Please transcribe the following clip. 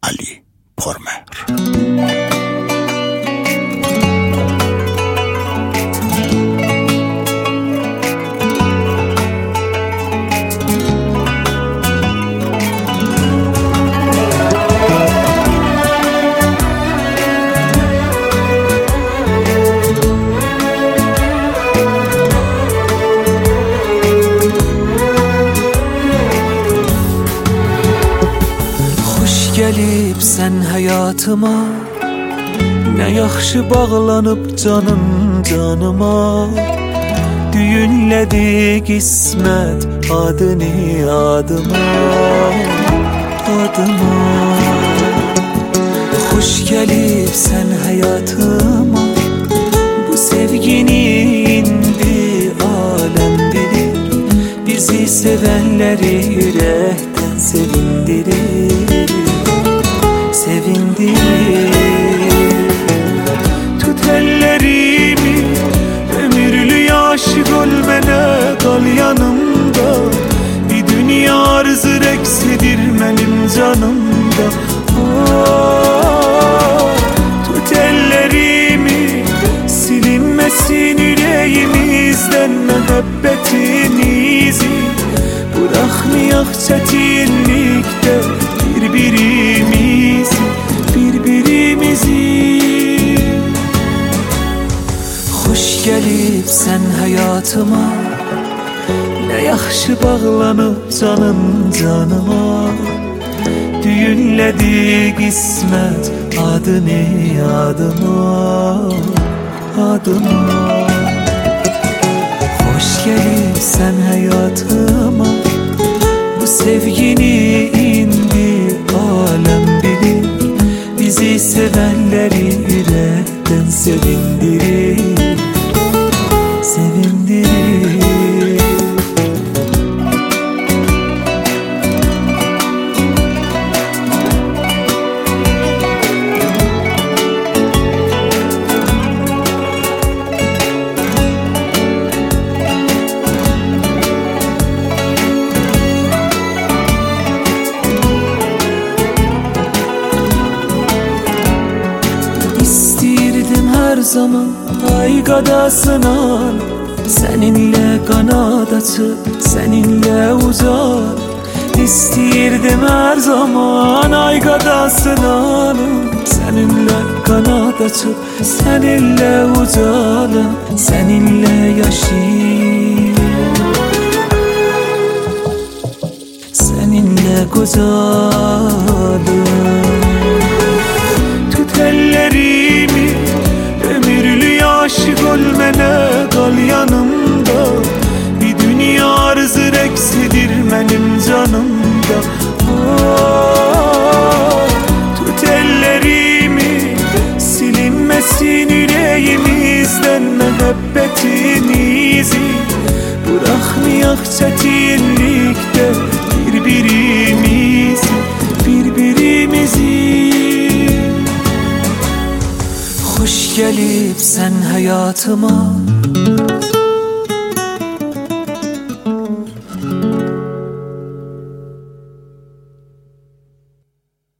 Ali Pormer. Gelip sen hayatıma, ne yaxşı bağlanıp canın canıma. Düğünledi qismət adını adıma, adıma. Hoş gelip sen hayatıma, bu sevgini indi alem bilir. Bizi sevenleri yürekten sevindirir, sevindirir. Tut ellerimi, ömürlü aşık ol bana, kal yanımda. Bir dünya arzı reksidir benim canımda. Tut ellerimi, silinmesin yüreğimizden muhabbetin izi. Bırakmayak çetinlikte birbirimizi, birbirimizi. Hoş gelip sen hayatıma, ne yaxşı bağlanıp canın canıma. Düğünledi qismət adını adıma, adıma. Hoş gelip sen hayatıma, bu sevgini indi alem bilir. Bizi sevenleri yürekten sevindirir, sevindirir. Her zaman ay kadasına, seninle kanat açıp seninle uzar. İstirdim her zaman ay kadasına, seninle kanat açıp seninle ucalım, seninle yaşayayım, seninle kocalım. Tut ellerimi, ömürlü aşık ol bana, kal yanımda. Bir dünya arzı reksidir benim canımda. Tut ellerimi, silinmesin yüreğimizden muhabbetin izi. Bırakmayak çetinlikte birbirimizi, birbirimizi. Hoş gelip sen hayatıma,